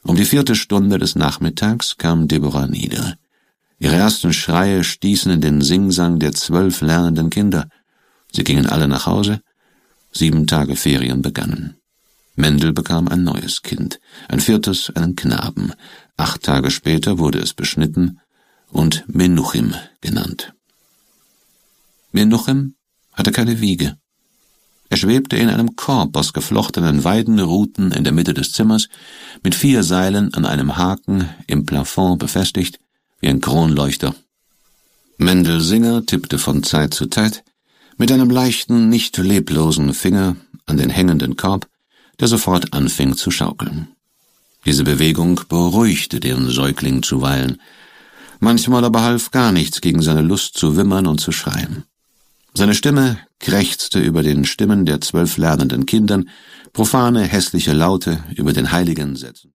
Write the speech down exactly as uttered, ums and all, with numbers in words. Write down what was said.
Um die vierte Stunde des Nachmittags kam Deborah nieder. Ihre ersten Schreie stießen in den Singsang der zwölf lernenden Kinder. Sie gingen alle nach Hause. Sieben Tage Ferien begannen. Mendel bekam ein neues Kind, ein viertes einen Knaben. Acht Tage später wurde es beschnitten und Menuchim genannt. Menuchim hatte keine Wiege. Er schwebte in einem Korb aus geflochtenen Weidenruten in der Mitte des Zimmers, mit vier Seilen an einem Haken im Plafond befestigt, wie ein Kronleuchter. Mendel Singer tippte von Zeit zu Zeit mit einem leichten, nicht leblosen Finger an den hängenden Korb, der sofort anfing zu schaukeln. Diese Bewegung beruhigte den Säugling zuweilen. Manchmal aber half gar nichts gegen seine Lust zu wimmern und zu schreien. Seine Stimme krächzte über den Stimmen der zwölf lernenden Kindern, profane, hässliche Laute über den heiligen Sätzen.